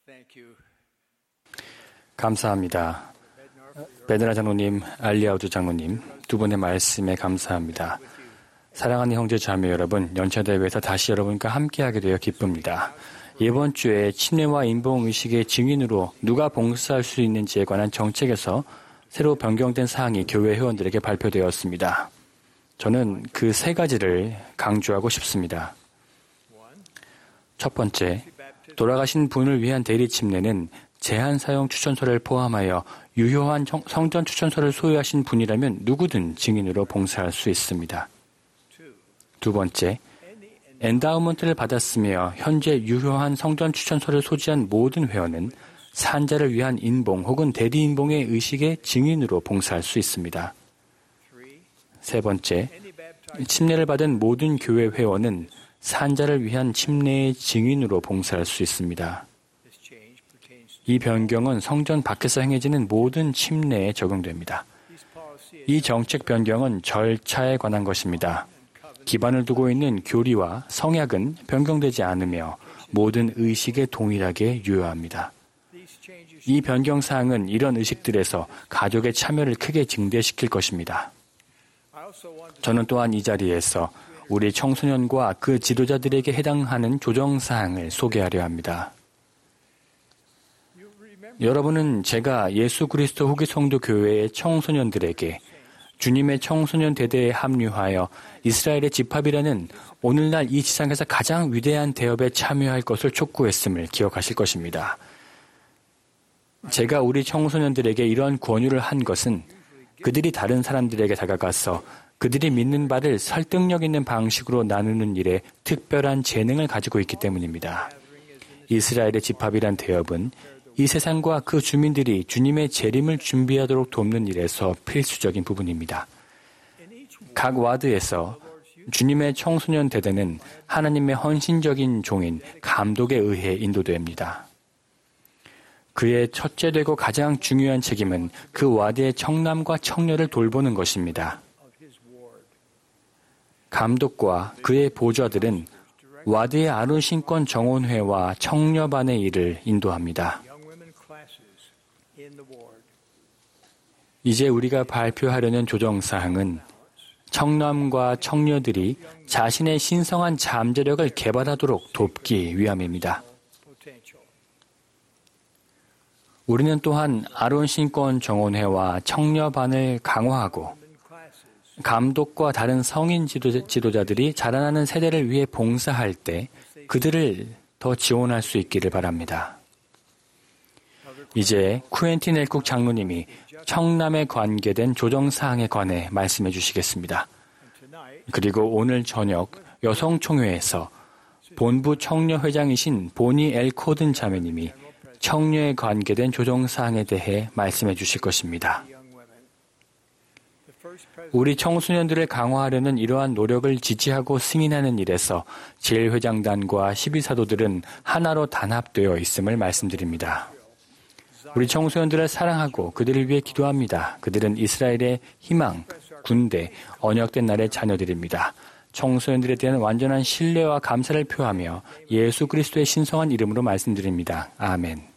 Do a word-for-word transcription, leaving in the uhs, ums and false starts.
감사합니다. 베드나 장로님, 알리아우드 장로님, 두 분의 말씀에 감사합니다. 사랑하는 형제 자매 여러분, 연차대회에서 다시 여러분과 함께하게 되어 기쁩니다. 이번 주에 침례와 인봉의식의 증인으로 누가 봉사할 수 있는지에 관한 정책에서 새로 변경된 사항이 교회 회원들에게 발표되었습니다. 저는 그 세 가지를 강조하고 싶습니다. 첫 번째, 돌아가신 분을 위한 대리 침례는 제한 사용 추천서를 포함하여 유효한 성전 추천서를 소유하신 분이라면 누구든 증인으로 봉사할 수 있습니다. 두 번째, 엔다우먼트를 받았으며 현재 유효한 성전 추천서를 소지한 모든 회원은 산자를 위한 인봉 혹은 대리 인봉의 의식의 증인으로 봉사할 수 있습니다. 세 번째, 침례를 받은 모든 교회 회원은 산자를 위한 침례의 증인으로 봉사할 수 있습니다. 이 변경은 성전 밖에서 행해지는 모든 침례에 적용됩니다. 이 정책 변경은 절차에 관한 것입니다. 기반을 두고 있는 교리와 성약은 변경되지 않으며 모든 의식에 동일하게 유효합니다. 이 변경 사항은 이런 의식들에서 가족의 참여를 크게 증대시킬 것입니다. 저는 또한 이 자리에서 우리 청소년과 그 지도자들에게 해당하는 조정 사항을 소개하려 합니다. 여러분은 제가 예수 그리스도 후기 성도 교회의 청소년들에게 주님의 청소년 대대에 합류하여 이스라엘의 집합이라는 오늘날 이 지상에서 가장 위대한 대업에 참여할 것을 촉구했음을 기억하실 것입니다. 제가 우리 청소년들에게 이런 권유를 한 것은 그들이 다른 사람들에게 다가가서 그들이 믿는 바를 설득력 있는 방식으로 나누는 일에 특별한 재능을 가지고 있기 때문입니다. 이스라엘의 집합이란 대업은 이 세상과 그 주민들이 주님의 재림을 준비하도록 돕는 일에서 필수적인 부분입니다. 각 와드에서 주님의 청소년 대대는 하나님의 헌신적인 종인 감독에 의해 인도됩니다. 그의 첫째 되고 가장 중요한 책임은 그 와드의 청남과 청녀를 돌보는 것입니다. 감독과 그의 보좌들은 와드의 아론신권 정원회와 청녀반의 일을 인도합니다. 이제 우리가 발표하려는 조정사항은 청남과 청녀들이 자신의 신성한 잠재력을 개발하도록 돕기 위함입니다. 우리는 또한 아론신권 정원회와 청녀반을 강화하고 감독과 다른 성인 지도자들이 자라나는 세대를 위해 봉사할 때 그들을 더 지원할 수 있기를 바랍니다. 이제 쿠엔틴 엘쿡 장로님이 청남에 관계된 조정사항에 관해 말씀해 주시겠습니다. 그리고 오늘 저녁 여성총회에서 본부 청녀회장이신 보니 엘 코든 자매님이 청녀에 관계된 조정사항에 대해 말씀해 주실 것입니다. 우리 청소년들을 강화하려는 이러한 노력을 지지하고 승인하는 일에서 제일회장단과 십이사도들은 하나로 단합되어 있음을 말씀드립니다. 우리 청소년들을 사랑하고 그들을 위해 기도합니다. 그들은 이스라엘의 희망, 군대, 언약된 날의 자녀들입니다. 청소년들에 대한 완전한 신뢰와 감사를 표하며 예수 그리스도의 신성한 이름으로 말씀드립니다. 아멘.